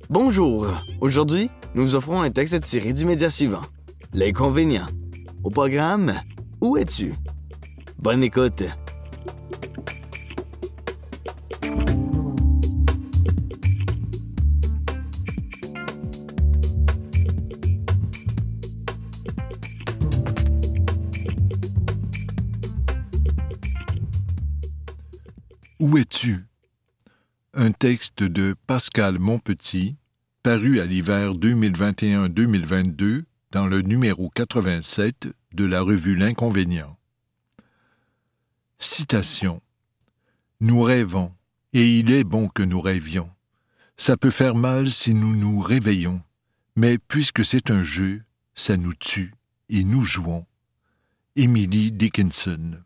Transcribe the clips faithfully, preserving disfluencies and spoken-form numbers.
Bonjour! Aujourd'hui, nous vous offrons un texte tiré du média suivant. L'inconvénient. Au programme, Où es-tu? Bonne écoute! Où es-tu? Un texte de Pascal Monpetit, paru à l'hiver deux mille vingt et un deux mille vingt-deux dans le numéro quatre-vingt-sept de la revue L'Inconvénient. Citation. Nous rêvons, et il est bon que nous rêvions. Ça peut faire mal si nous nous réveillons, mais puisque c'est un jeu, ça nous tue, et nous jouons. Emily Dickinson.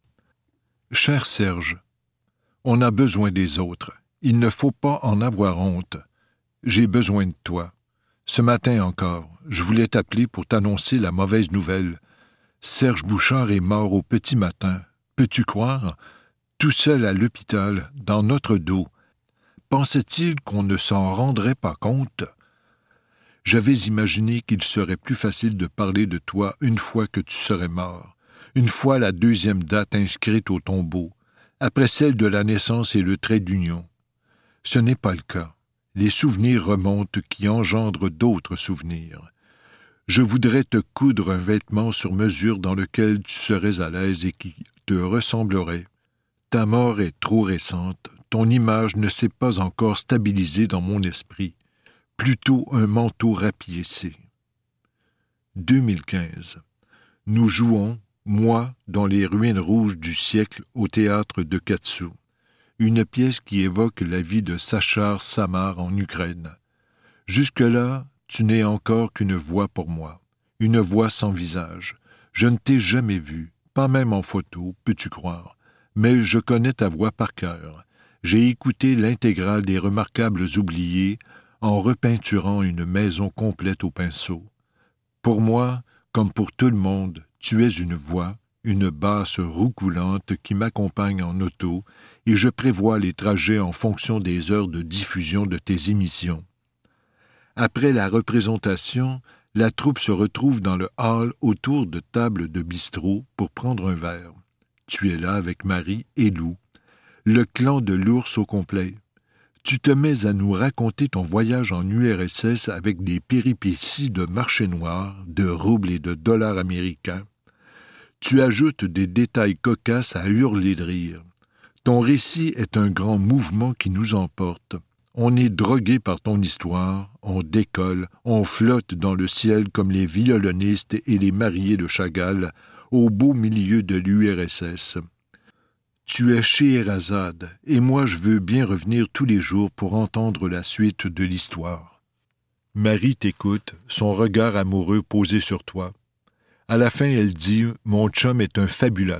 Cher Serge, on a besoin des autres. Il ne faut pas en avoir honte. J'ai besoin de toi. Ce matin encore, je voulais t'appeler pour t'annoncer la mauvaise nouvelle. Serge Bouchard est mort au petit matin. Peux-tu croire? Tout seul à l'hôpital, dans notre dos. Pensait-il qu'on ne s'en rendrait pas compte? J'avais imaginé qu'il serait plus facile de parler de toi une fois que tu serais mort. Une fois la deuxième date inscrite au tombeau. Après celle de la naissance et le trait d'union. Ce n'est pas le cas. Les souvenirs remontent qui engendrent d'autres souvenirs. Je voudrais te coudre un vêtement sur mesure dans lequel tu serais à l'aise et qui te ressemblerait. Ta mort est trop récente, ton image ne s'est pas encore stabilisée dans mon esprit. Plutôt un manteau rapiécé. deux mille quinze. Nous jouons, moi, dans les ruines rouges du siècle au théâtre de Katsu, une pièce qui évoque la vie de Sachar Samar en Ukraine. Jusque-là, tu n'es encore qu'une voix pour moi, une voix sans visage. Je ne t'ai jamais vue, pas même en photo, peux-tu croire, mais je connais ta voix par cœur. J'ai écouté l'intégrale des Remarquables oubliés en repeinturant une maison complète au pinceau. Pour moi, comme pour tout le monde, tu es une voix, une basse roucoulante qui m'accompagne en auto et je prévois les trajets en fonction des heures de diffusion de tes émissions. Après la représentation, la troupe se retrouve dans le hall autour de tables de bistrot pour prendre un verre. Tu es là avec Marie et Lou, le clan de l'ours au complet. Tu te mets à nous raconter ton voyage en U R S S avec des péripéties de marché noir, de roubles et de dollars américains. Tu ajoutes des détails cocasses à hurler de rire. Ton récit est un grand mouvement qui nous emporte. On est drogué par ton histoire, on décolle, on flotte dans le ciel comme les violonistes et les mariés de Chagall, au beau milieu de l'U R S S. Tu es Scheherazade, et moi je veux bien revenir tous les jours pour entendre la suite de l'histoire. Marie t'écoute, son regard amoureux posé sur toi. À la fin, elle dit « Mon chum est un fabulateur ».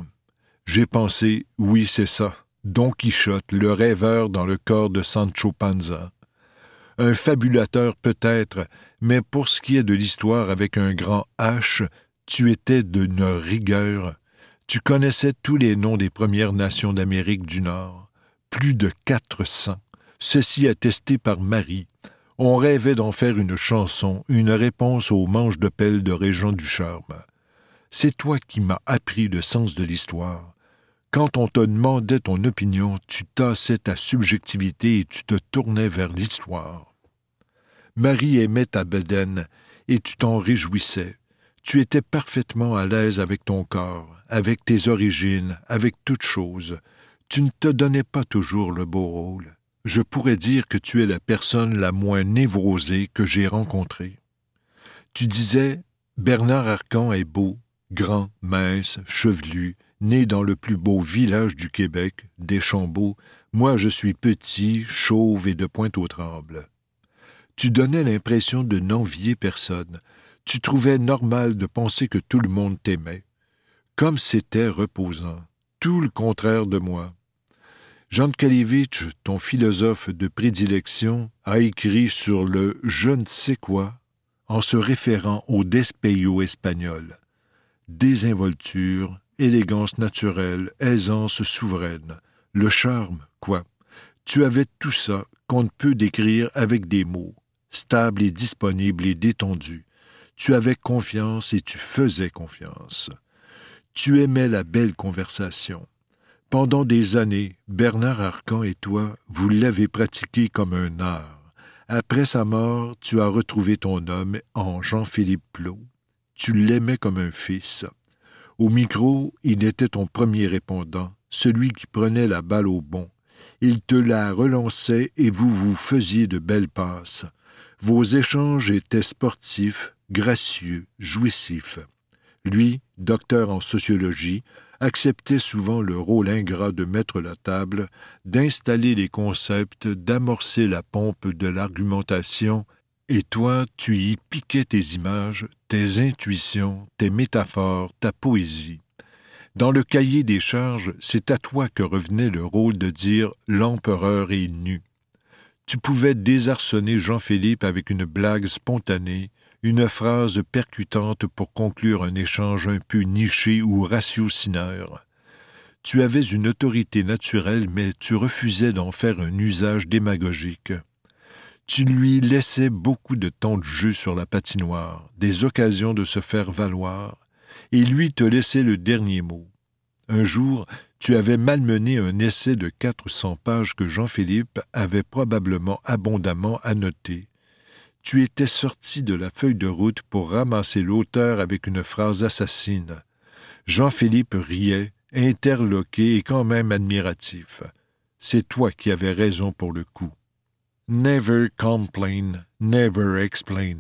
J'ai pensé « Oui, c'est ça, Don Quichotte, le rêveur dans le corps de Sancho Panza. » Un fabulateur peut-être, mais pour ce qui est de l'histoire avec un grand H, tu étais d'une rigueur. Tu connaissais tous les noms des Premières Nations d'Amérique du Nord, plus de quatre cents, ceci attesté par Marie. On rêvait d'en faire une chanson, une réponse aux manches de pelle de Régent Ducharme. C'est toi qui m'as appris le sens de l'histoire. Quand on te demandait ton opinion, tu tassais ta subjectivité et tu te tournais vers l'histoire. Marie aimait ta bedaine et tu t'en réjouissais. Tu étais parfaitement à l'aise avec ton corps, avec tes origines, avec toute chose. Tu ne te donnais pas toujours le beau rôle. Je pourrais dire que tu es la personne la moins névrosée que j'ai rencontrée. Tu disais, Bernard Arcan est beau, grand, mince, chevelu, né dans le plus beau village du Québec, Deschambault. Moi, je suis petit, chauve et de Pointe-aux-Trembles. Tu donnais l'impression de n'envier personne. Tu trouvais normal de penser que tout le monde t'aimait. Comme c'était reposant. Tout le contraire de moi. Jan Kalevitch, ton philosophe de prédilection, a écrit sur le « je ne sais quoi » en se référant au despeyo espagnol. Désinvolture, élégance naturelle, aisance souveraine. Le charme, quoi. Tu avais tout ça qu'on ne peut décrire avec des mots, stable et disponible et détendu. Tu avais confiance et tu faisais confiance. Tu aimais la belle conversation. Pendant des années, Bernard Arcan et toi, vous l'avez pratiqué comme un art. Après sa mort, tu as retrouvé ton homme en Jean-Philippe Plot. Tu l'aimais comme un fils. Au micro, il était ton premier répondant, celui qui prenait la balle au bond. Il te la relançait et vous vous faisiez de belles passes. Vos échanges étaient sportifs, gracieux, jouissifs. Lui, docteur en sociologie, acceptait souvent le rôle ingrat de mettre la table, d'installer les concepts, d'amorcer la pompe de l'argumentation, et toi, tu y piquais tes images, tes intuitions, tes métaphores, ta poésie. Dans le cahier des charges, c'est à toi que revenait le rôle de dire « l'empereur est nu ». Tu pouvais désarçonner Jean-Philippe avec une blague spontanée, une phrase percutante pour conclure un échange un peu niché ou ratiocinaire. Tu avais une autorité naturelle, mais tu refusais d'en faire un usage démagogique. Tu lui laissais beaucoup de temps de jeu sur la patinoire, des occasions de se faire valoir, et lui te laissait le dernier mot. Un jour, tu avais malmené un essai de quatre cents pages que Jean-Philippe avait probablement abondamment annoté. Tu étais sorti de la feuille de route pour ramasser l'auteur avec une phrase assassine. Jean-Philippe riait, interloqué et quand même admiratif. C'est toi qui avais raison pour le coup. Never complain, never explain.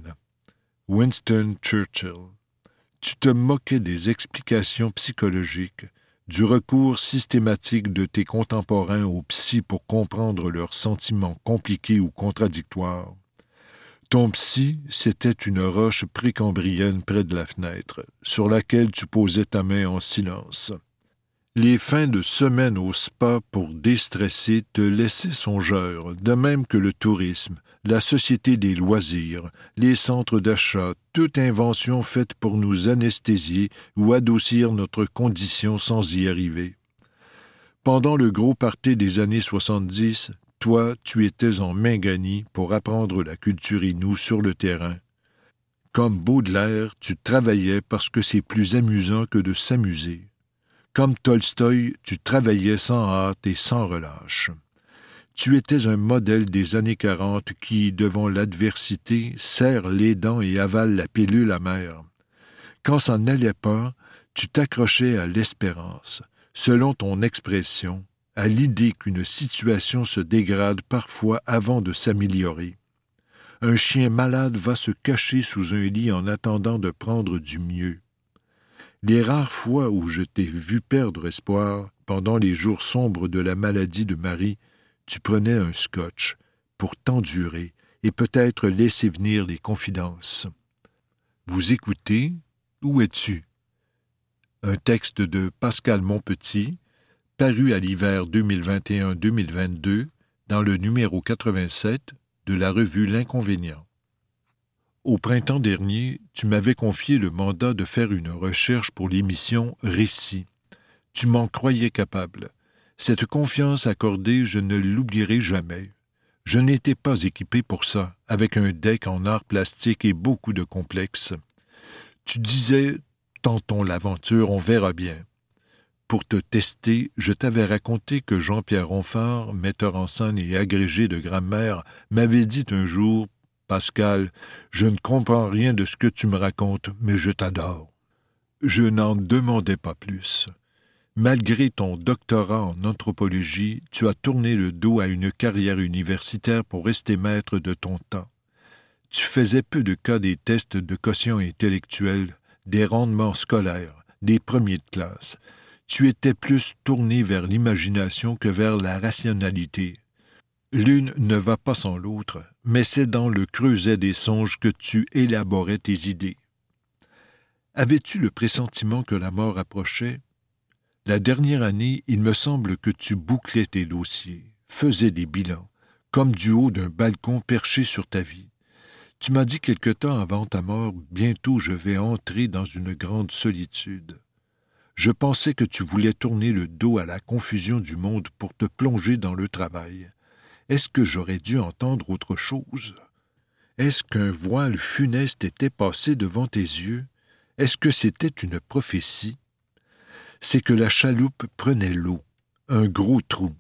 Winston Churchill. Tu te moquais des explications psychologiques, du recours systématique de tes contemporains aux psy pour comprendre leurs sentiments compliqués ou contradictoires. Ton psy, c'était une roche précambrienne près de la fenêtre, sur laquelle tu posais ta main en silence. Les fins de semaine au spa pour déstresser te laissaient songeur, de même que le tourisme, la société des loisirs, les centres d'achat, toute invention faite pour nous anesthésier ou adoucir notre condition sans y arriver. Pendant le gros party des années soixante-dix, toi, tu étais en Mingani pour apprendre la culture inoue sur le terrain. Comme Baudelaire, tu travaillais parce que c'est plus amusant que de s'amuser. Comme Tolstoï, tu travaillais sans hâte et sans relâche. Tu étais un modèle des années quarante qui, devant l'adversité, serre les dents et avale la pilule amère. Quand ça n'allait pas, tu t'accrochais à l'espérance, selon ton expression, à l'idée qu'une situation se dégrade parfois avant de s'améliorer. Un chien malade va se cacher sous un lit en attendant de prendre du mieux. Les rares fois où je t'ai vu perdre espoir, pendant les jours sombres de la maladie de Marie, tu prenais un scotch pour t'endurer et peut-être laisser venir les confidences. Vous écoutez « Où es-tu » un texte de Pascal Monpetit, paru à l'hiver deux mille vingt et un deux mille vingt-deux dans le numéro quatre-vingt-sept de la revue L'Inconvénient. Au printemps dernier, tu m'avais confié le mandat de faire une recherche pour l'émission Récit. Tu m'en croyais capable. Cette confiance accordée, je ne l'oublierai jamais. Je n'étais pas équipé pour ça, avec un deck en art plastique et beaucoup de complexes. Tu disais « Tentons l'aventure, on verra bien ». Pour te tester, je t'avais raconté que Jean-Pierre Ronfort, metteur en scène et agrégé de grammaire, m'avait dit un jour « Pascal, je ne comprends rien de ce que tu me racontes, mais je t'adore. » Je n'en demandais pas plus. Malgré ton doctorat en anthropologie, tu as tourné le dos à une carrière universitaire pour rester maître de ton temps. Tu faisais peu de cas des tests de quotient intellectuel, des rendements scolaires, des premiers de classe. Tu étais plus tourné vers l'imagination que vers la rationalité. L'une ne va pas sans l'autre, mais c'est dans le creuset des songes que tu élaborais tes idées. Avais-tu le pressentiment que la mort approchait? La dernière année, il me semble que tu bouclais tes dossiers, faisais des bilans, comme du haut d'un balcon perché sur ta vie. Tu m'as dit quelque temps avant ta mort, bientôt je vais entrer dans une grande solitude. Je pensais que tu voulais tourner le dos à la confusion du monde pour te plonger dans le travail. Est-ce que j'aurais dû entendre autre chose? Est-ce qu'un voile funeste était passé devant tes yeux? Est-ce que c'était une prophétie? C'est que la chaloupe prenait l'eau, un gros trou.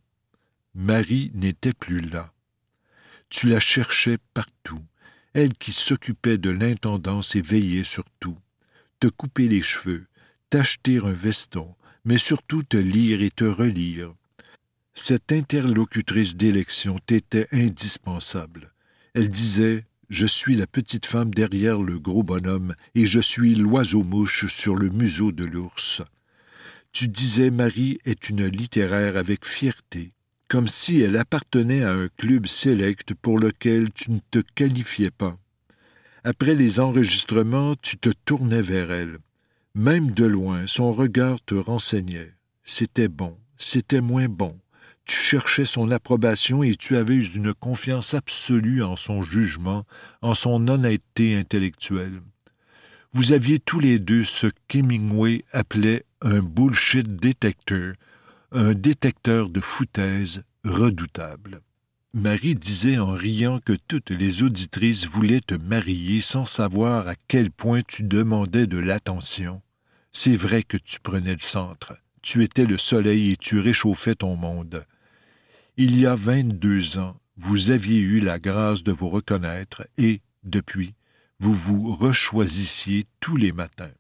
Marie n'était plus là. Tu la cherchais partout, elle qui s'occupait de l'intendance et veillait sur tout. Te couper les cheveux, t'acheter un veston, mais surtout te lire et te relire. Cette interlocutrice d'élection t'était indispensable. Elle disait « Je suis la petite femme derrière le gros bonhomme et je suis l'oiseau-mouche sur le museau de l'ours. » Tu disais « Marie est une littéraire avec fierté », comme si elle appartenait à un club sélect pour lequel tu ne te qualifiais pas. Après les enregistrements, tu te tournais vers elle. Même de loin, son regard te renseignait. C'était bon, c'était moins bon. Tu cherchais son approbation et tu avais une confiance absolue en son jugement, en son honnêteté intellectuelle. Vous aviez tous les deux ce qu'Hemingway appelait un bullshit detector, un détecteur de foutaise redoutable. Marie disait en riant que toutes les auditrices voulaient te marier sans savoir à quel point tu demandais de l'attention. C'est vrai que tu prenais le centre. Tu étais le soleil et tu réchauffais ton monde. Il y a vingt-deux ans, vous aviez eu la grâce de vous reconnaître et, depuis, vous vous rechoisissiez tous les matins.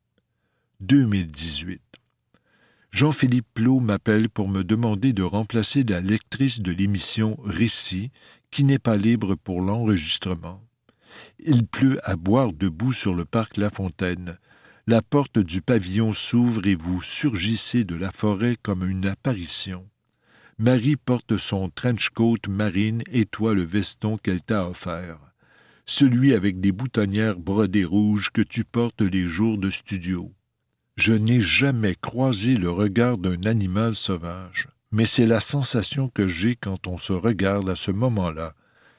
deux mille dix-huit. Jean-Philippe Plot m'appelle pour me demander de remplacer la lectrice de l'émission Récit, qui n'est pas libre pour l'enregistrement. Il pleut à boire debout sur le parc La Fontaine. La porte du pavillon s'ouvre et vous surgissez de la forêt comme une apparition. Marie porte son trench-coat marine et toi le veston qu'elle t'a offert. Celui avec des boutonnières brodées rouges que tu portes les jours de studio. Je n'ai jamais croisé le regard d'un animal sauvage, mais c'est la sensation que j'ai quand on se regarde à ce moment-là.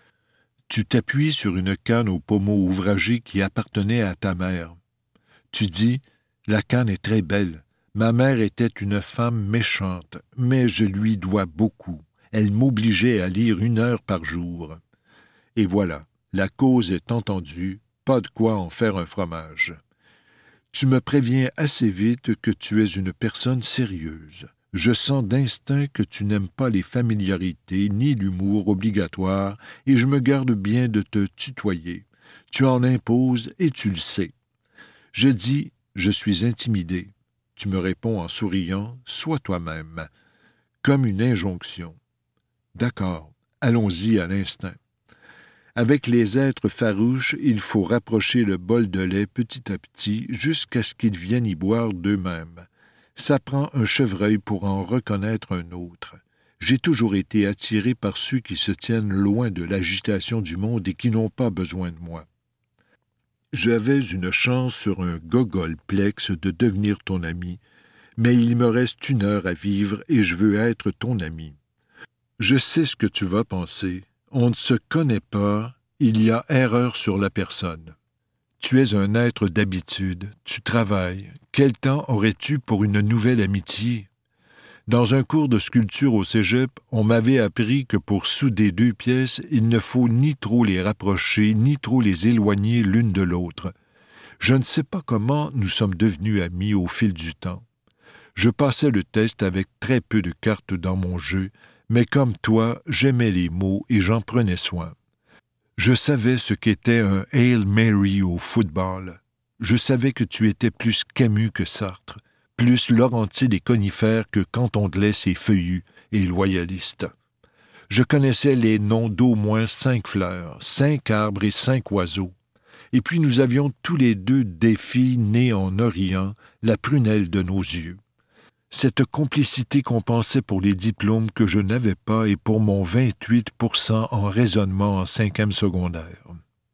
Tu t'appuies sur une canne au pommeau ouvragé qui appartenait à ta mère. Tu dis « La canne est très belle. Ma mère était une femme méchante, mais je lui dois beaucoup. Elle m'obligeait à lire une heure par jour. » Et voilà, la cause est entendue, pas de quoi en faire un fromage. Tu me préviens assez vite que tu es une personne sérieuse. Je sens d'instinct que tu n'aimes pas les familiarités ni l'humour obligatoire et je me garde bien de te tutoyer. Tu en imposes et tu le sais. Je dis « Je suis intimidé ». Tu me réponds en souriant « Sois toi-même », comme une injonction. D'accord, allons-y à l'instinct. Avec les êtres farouches, il faut rapprocher le bol de lait petit à petit jusqu'à ce qu'ils viennent y boire d'eux-mêmes. Ça prend un chevreuil pour en reconnaître un autre. J'ai toujours été attiré par ceux qui se tiennent loin de l'agitation du monde et qui n'ont pas besoin de moi. J'avais une chance sur un gogolplex de devenir ton ami, mais il me reste une heure à vivre et je veux être ton ami. Je sais ce que tu vas penser. On ne se connaît pas, il y a erreur sur la personne. Tu es un être d'habitude, tu travailles. Quel temps aurais-tu pour une nouvelle amitié? Dans un cours de sculpture au cégep, on m'avait appris que pour souder deux pièces, il ne faut ni trop les rapprocher, ni trop les éloigner l'une de l'autre. Je ne sais pas comment nous sommes devenus amis au fil du temps. Je passais le test avec très peu de cartes dans mon jeu, mais comme toi, j'aimais les mots et j'en prenais soin. Je savais ce qu'était un Hail Mary au football. Je savais que tu étais plus Camus que Sartre, plus Laurentides et Conifères que Cantondelet et Feuillu et loyaliste. Je connaissais les noms d'au moins cinq fleurs, cinq arbres et cinq oiseaux. Et puis nous avions tous les deux des filles nées en Orient, la prunelle de nos yeux. Cette complicité compensait pour les diplômes que je n'avais pas et pour mon vingt-huit pour cent en raisonnement en cinquième secondaire.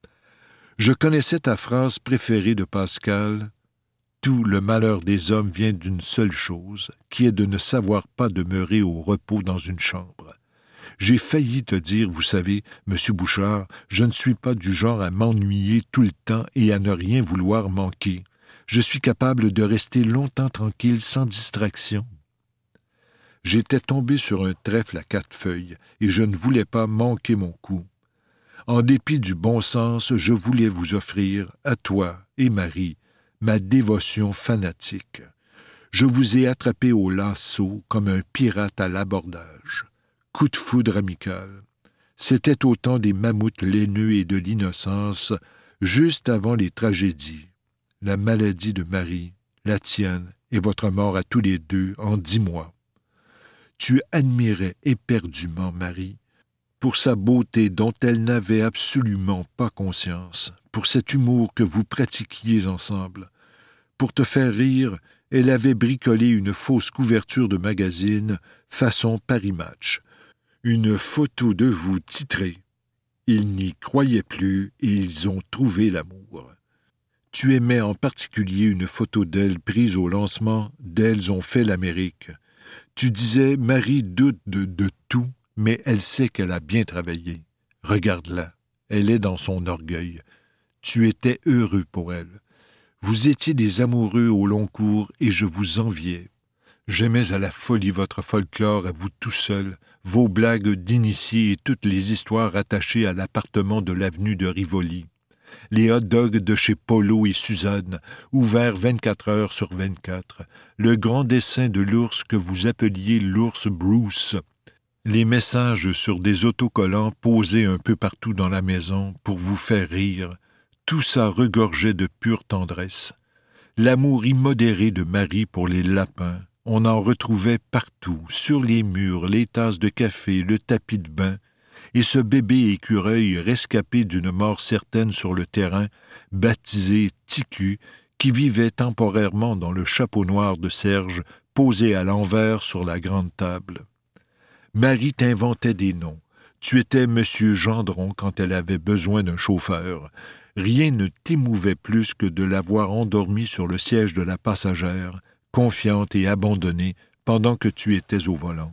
Je connaissais ta phrase préférée de Pascal, « Tout le malheur des hommes vient d'une seule chose, qui est de ne savoir pas demeurer au repos dans une chambre. » J'ai failli te dire, vous savez, Monsieur Bouchard, je ne suis pas du genre à m'ennuyer tout le temps et à ne rien vouloir manquer. Je suis capable de rester longtemps tranquille sans distraction. J'étais tombé sur un trèfle à quatre feuilles, et je ne voulais pas manquer mon coup. En dépit du bon sens, je voulais vous offrir, à toi et Marie, ma dévotion fanatique. Je vous ai attrapé au lasso comme un pirate à l'abordage. Coup de foudre amical. C'était au temps des mammouths laineux et de l'innocence, juste avant les tragédies. La maladie de Marie, la tienne et votre mort à tous les deux en dix mois. Tu admirais éperdument Marie, pour sa beauté dont elle n'avait absolument pas conscience, pour cet humour que vous pratiquiez ensemble. Pour te faire rire, elle avait bricolé une fausse couverture de magazine façon Paris Match. Une photo de vous titrée. Ils n'y croyaient plus et ils ont trouvé l'amour. Tu aimais en particulier une photo d'elle prise au lancement d'Elles ont fait l'Amérique. Tu disais, Marie doute de, de tout, mais elle sait qu'elle a bien travaillé. Regarde-la, elle est dans son orgueil. Tu étais heureux pour elle. Vous étiez des amoureux au long cours et je vous enviais. J'aimais à la folie votre folklore à vous tout seul, vos blagues d'initiés et toutes les histoires attachées à l'appartement de l'avenue de Rivoli. Les hot-dogs de chez Polo et Suzanne, ouverts vingt-quatre heures sur vingt-quatre, le grand dessin de l'ours que vous appeliez l'ours Bruce, les messages sur des autocollants posés un peu partout dans la maison pour vous faire rire, tout ça regorgeait de pure tendresse. L'amour immodéré de Marie pour les lapins, on en retrouvait partout, sur les murs, les tasses de café, le tapis de bain, et ce bébé écureuil rescapé d'une mort certaine sur le terrain, baptisé Ticu, qui vivait temporairement dans le chapeau noir de Serge, posé à l'envers sur la grande table. Marie t'inventait des noms. Tu étais Monsieur Gendron quand elle avait besoin d'un chauffeur. Rien ne t'émouvait plus que de la voir endormie sur le siège de la passagère, confiante et abandonnée, pendant que tu étais au volant.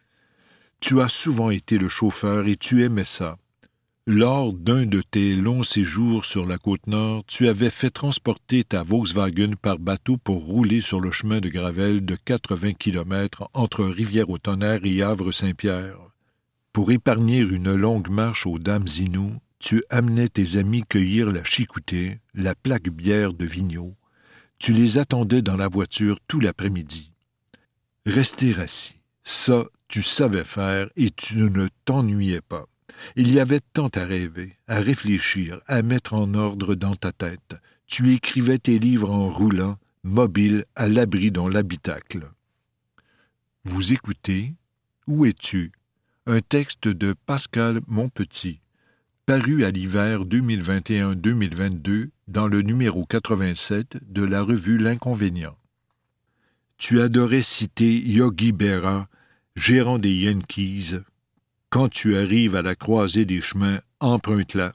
Tu as souvent été le chauffeur et tu aimais ça. Lors d'un de tes longs séjours sur la Côte-Nord, tu avais fait transporter ta Volkswagen par bateau pour rouler sur le chemin de Gravelle de quatre-vingts kilomètres entre Rivière-au-Tonnerre et Havre-Saint-Pierre. Pour épargner une longue marche aux Dames Inou, tu amenais tes amis cueillir la chicoutée, la plaque bière de Vigneault. Tu les attendais dans la voiture tout l'après-midi. Rester assis, ça, tu savais faire et tu ne t'ennuyais pas. Il y avait tant à rêver, à réfléchir, à mettre en ordre dans ta tête. Tu écrivais tes livres en roulant, mobile, à l'abri dans l'habitacle. Vous écoutez « Où es-tu » un texte de Pascal Monpetit, paru à l'hiver deux mille vingt et un deux mille vingt-deux dans le numéro quatre-vingt-sept de la revue L'Inconvénient. Tu adorais citer Yogi Berra, gérant des Yankees. Quand tu arrives à la croisée des chemins, emprunte-la.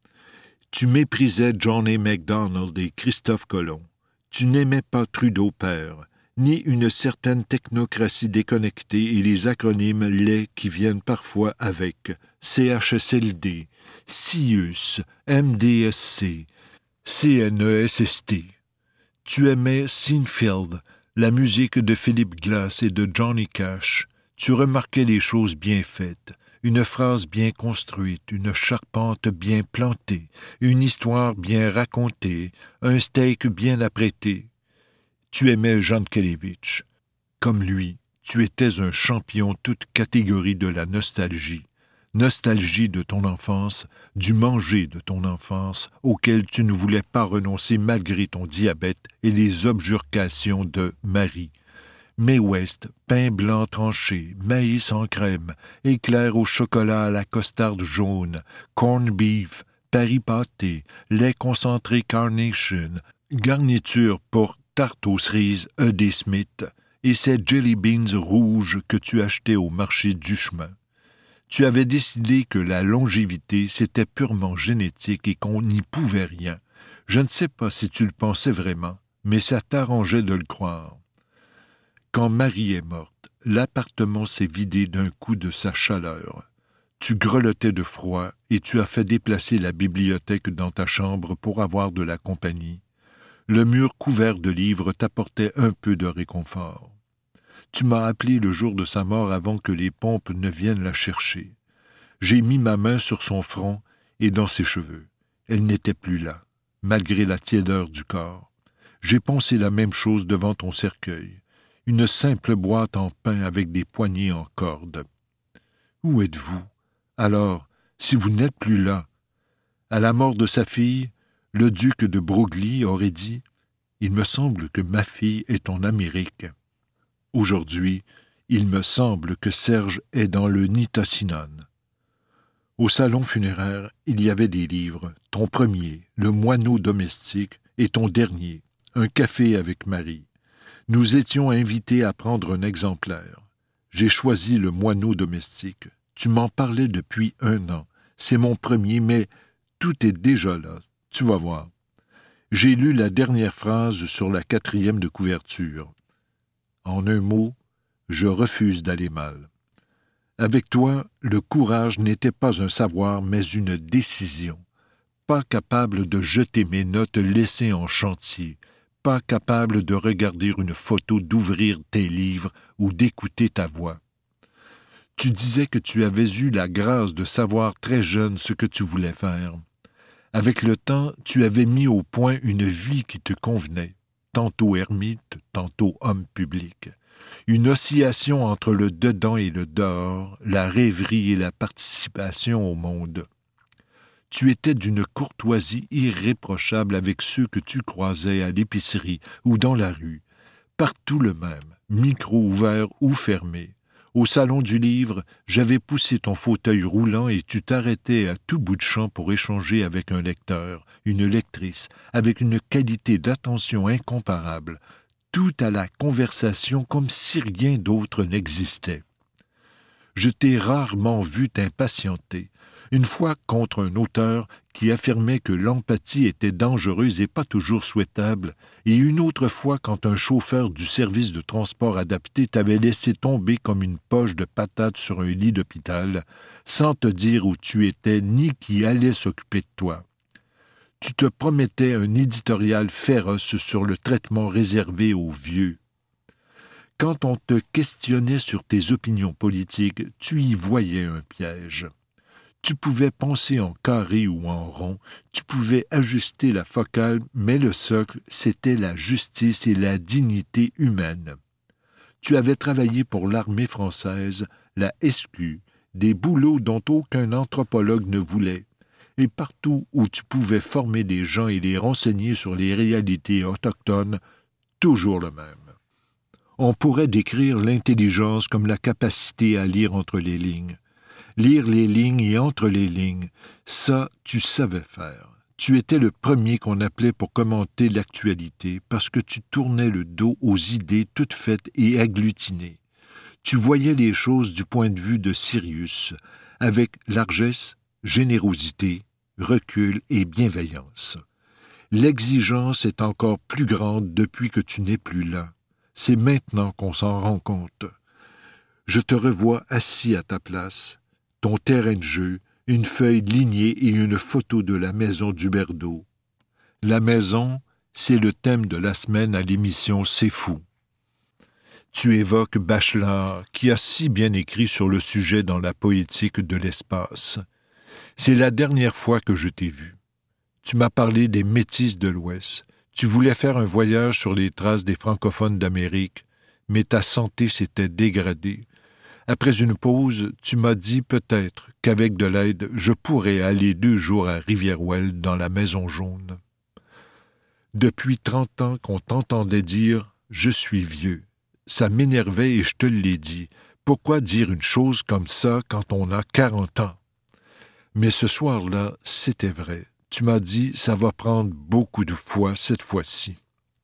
Tu méprisais John A. Macdonald et Christophe Colomb. Tu n'aimais pas Trudeau père, ni une certaine technocratie déconnectée et les acronymes laids qui viennent parfois avec C H S L D, C I U S, M D S C, C N E S S T. Tu aimais Seinfeld, la musique de Philip Glass et de Johnny Cash. Tu remarquais les choses bien faites, une phrase bien construite, une charpente bien plantée, une histoire bien racontée, un steak bien apprêté. Tu aimais Jankélévitch. Comme lui, tu étais un champion toute catégorie de la nostalgie. Nostalgie de ton enfance, du manger de ton enfance, auquel tu ne voulais pas renoncer malgré ton diabète et les objurgations de Marie. May West, pain blanc tranché, maïs en crème, éclairs au chocolat à la costarde jaune, corned beef, Paris pâté, lait concentré Carnation, garniture pour tarte aux cerises E D. Smith et ces jelly beans rouges que tu achetais au marché du chemin. Tu avais décidé que la longévité, c'était purement génétique et qu'on n'y pouvait rien. Je ne sais pas si tu le pensais vraiment, mais ça t'arrangeait de le croire. Quand Marie est morte, l'appartement s'est vidé d'un coup de sa chaleur. Tu grelottais de froid et tu as fait déplacer la bibliothèque dans ta chambre pour avoir de la compagnie. Le mur couvert de livres t'apportait un peu de réconfort. Tu m'as appelé le jour de sa mort avant que les pompes ne viennent la chercher. J'ai mis ma main sur son front et dans ses cheveux. Elle n'était plus là, malgré la tiédeur du corps. J'ai poncé la même chose devant ton cercueil, une simple boîte en pain avec des poignées en corde. Où êtes-vous? Alors, si vous n'êtes plus là, à la mort de sa fille, le duc de Broglie aurait dit « Il me semble que ma fille est en Amérique. » Aujourd'hui, il me semble que Serge est dans le Nitassinan. Au salon funéraire, il y avait des livres, ton premier, Le moineau domestique, et ton dernier, Un café avec Marie. Nous étions invités à prendre un exemplaire. J'ai choisi Le moineau domestique. Tu m'en parlais depuis un an. C'est mon premier, mais tout est déjà là. Tu vas voir. J'ai lu la dernière phrase sur la quatrième de couverture. En un mot, je refuse d'aller mal. Avec toi, le courage n'était pas un savoir, mais une décision. Pas capable de jeter mes notes laissées en chantier, pas capable de regarder une photo, d'ouvrir tes livres ou d'écouter ta voix. Tu disais que tu avais eu la grâce de savoir très jeune ce que tu voulais faire. Avec le temps, tu avais mis au point une vie qui te convenait, tantôt ermite, tantôt homme public. Une oscillation entre le dedans et le dehors, la rêverie et la participation au monde. Tu étais d'une courtoisie irréprochable avec ceux que tu croisais à l'épicerie ou dans la rue. Partout le même, micro ouvert ou fermé. Au salon du livre, j'avais poussé ton fauteuil roulant et tu t'arrêtais à tout bout de champ pour échanger avec un lecteur, une lectrice, avec une qualité d'attention incomparable, tout à la conversation comme si rien d'autre n'existait. Je t'ai rarement vu t'impatienter, une fois contre un auteur qui affirmait que l'empathie était dangereuse et pas toujours souhaitable, et une autre fois quand un chauffeur du service de transport adapté t'avait laissé tomber comme une poche de patates sur un lit d'hôpital, sans te dire où tu étais ni qui allait s'occuper de toi. Tu te promettais un éditorial féroce sur le traitement réservé aux vieux. Quand on te questionnait sur tes opinions politiques, tu y voyais un piège. Tu pouvais penser en carré ou en rond, tu pouvais ajuster la focale, mais le socle, c'était la justice et la dignité humaine. Tu avais travaillé pour l'armée française, la S Q, des boulots dont aucun anthropologue ne voulait, et partout où tu pouvais former des gens et les renseigner sur les réalités autochtones, toujours le même. On pourrait décrire l'intelligence comme la capacité à lire entre les lignes. Lire les lignes et entre les lignes, ça, tu savais faire. Tu étais le premier qu'on appelait pour commenter l'actualité parce que tu tournais le dos aux idées toutes faites et agglutinées. Tu voyais les choses du point de vue de Sirius, avec largesse, générosité, recul et bienveillance. L'exigence est encore plus grande depuis que tu n'es plus là. C'est maintenant qu'on s'en rend compte. Je te revois assis à ta place, ton terrain de jeu, une feuille lignée et une photo de la maison du Berdo. La maison, c'est le thème de la semaine à l'émission C'est fou. Tu évoques Bachelard, qui a si bien écrit sur le sujet dans la poétique de l'espace. C'est la dernière fois que je t'ai vu. Tu m'as parlé des Métis de l'Ouest. Tu voulais faire un voyage sur les traces des francophones d'Amérique, mais ta santé s'était dégradée. Après une pause, tu m'as dit peut-être qu'avec de l'aide, je pourrais aller deux jours à Rivière-Ouelle dans la Maison jaune. Depuis trente ans qu'on t'entendait dire « je suis vieux », ça m'énervait et je te l'ai dit. Pourquoi dire une chose comme ça quand on a quarante ans? Mais ce soir-là, c'était vrai. Tu m'as dit « ça va prendre beaucoup de fois cette fois-ci ».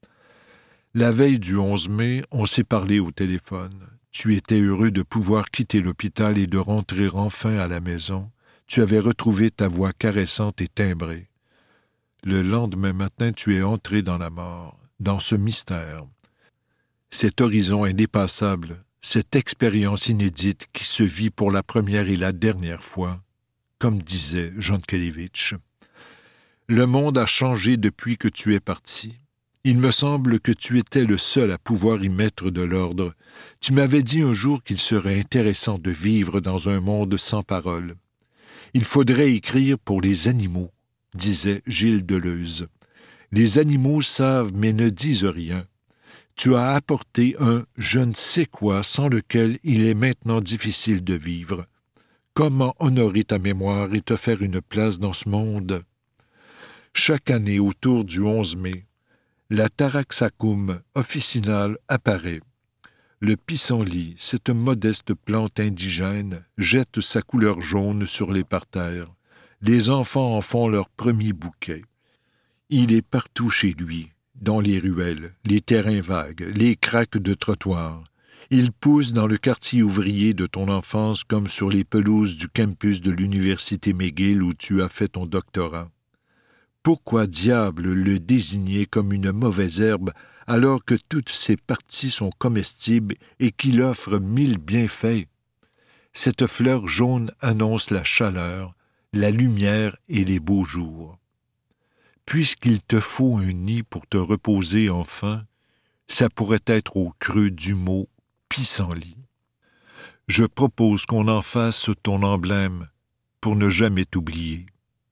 La veille du onze mai, on s'est parlé au téléphone. Tu étais heureux de pouvoir quitter l'hôpital et de rentrer enfin à la maison. Tu avais retrouvé ta voix caressante et timbrée. Le lendemain matin, tu es entré dans la mort, dans ce mystère. Cet horizon indépassable, cette expérience inédite qui se vit pour la première et la dernière fois, comme disait Jankélévitch. Le monde a changé depuis que tu es parti. Il me semble que tu étais le seul à pouvoir y mettre de l'ordre. Tu m'avais dit un jour qu'il serait intéressant de vivre dans un monde sans parole. Il faudrait écrire pour les animaux, disait Gilles Deleuze. Les animaux savent mais ne disent rien. Tu as apporté un je ne sais quoi sans lequel il est maintenant difficile de vivre. Comment honorer ta mémoire et te faire une place dans ce monde? Chaque année, autour du onze mai, la Taraxacum officinale apparaît. Le pissenlit, cette modeste plante indigène, jette sa couleur jaune sur les parterres. Les enfants en font leur premier bouquet. Il est partout chez lui, dans les ruelles, les terrains vagues, les craques de trottoirs. Il pousse dans le quartier ouvrier de ton enfance comme sur les pelouses du campus de l'université McGill où tu as fait ton doctorat. Pourquoi diable le désigner comme une mauvaise herbe alors que toutes ses parties sont comestibles et qu'il offre mille bienfaits? Cette fleur jaune annonce la chaleur, la lumière et les beaux jours. Puisqu'il te faut un nid pour te reposer enfin, ça pourrait être au creux du mot pissenlit. Je propose qu'on en fasse ton emblème pour ne jamais t'oublier.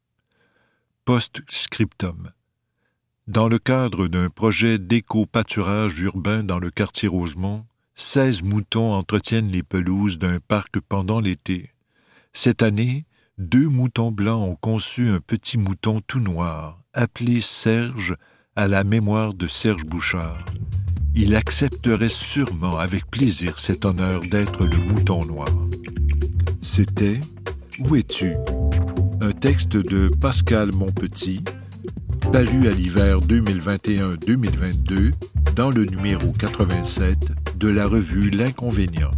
Post-scriptum. Dans le cadre d'un projet d'éco-pâturage urbain dans le quartier Rosemont, seize moutons entretiennent les pelouses d'un parc pendant l'été. Cette année, deux moutons blancs ont conçu un petit mouton tout noir, appelé Serge, à la mémoire de Serge Bouchard. Il accepterait sûrement avec plaisir cet honneur d'être le mouton noir. C'était « Où es-tu ?» un texte de Pascal Monpetit, paru à l'hiver deux mille vingt et un deux mille vingt-deux dans le numéro quatre-vingt-sept de la revue L'Inconvénient.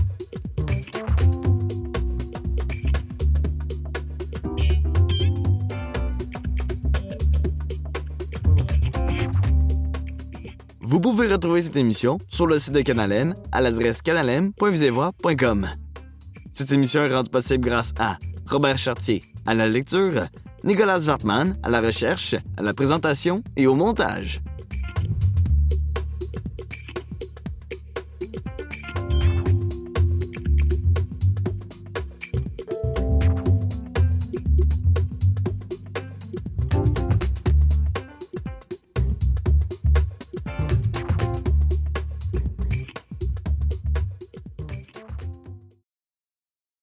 Vous pouvez retrouver cette émission sur le site de Canal M à l'adresse canalem point visevoix point com. Cette émission est rendue possible grâce à Robert Chartier à la lecture, Nicolas Wartman à la recherche, à la présentation et au montage.